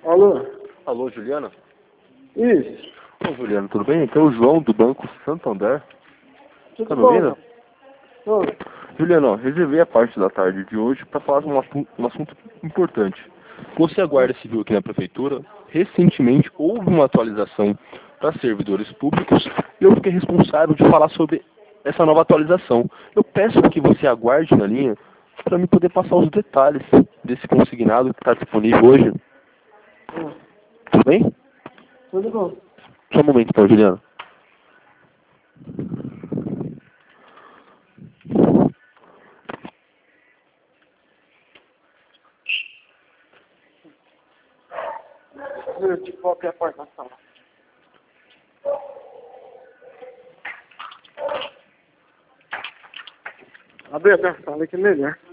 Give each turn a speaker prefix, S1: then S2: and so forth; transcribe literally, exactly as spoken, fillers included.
S1: Alô?
S2: Alô, Juliana?
S1: Isso.
S2: Ô, Juliana, tudo bem? Aqui é o João, do Banco Santander.
S1: Tudo
S2: Tá me
S1: bom?
S2: ouvindo?
S1: Ô,
S2: Juliana, ó, reservei a parte da tarde de hoje para falar de um assunto, um assunto importante. Você é guarda civil aqui na prefeitura. Recentemente houve uma atualização para servidores públicos e eu fiquei responsável de falar sobre essa nova atualização. Eu peço que você aguarde na linha para me poder passar os detalhes desse consignado que está disponível hoje.
S1: ô,
S2: Tudo bem?
S1: tudo bom.
S2: Só um momento, então, Juliana.
S1: Eu te coloquei a porta na sala. Abre a sala que é melhor.